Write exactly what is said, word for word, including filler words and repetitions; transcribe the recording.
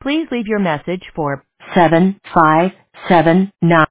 Please leave your message for seven five seven nine.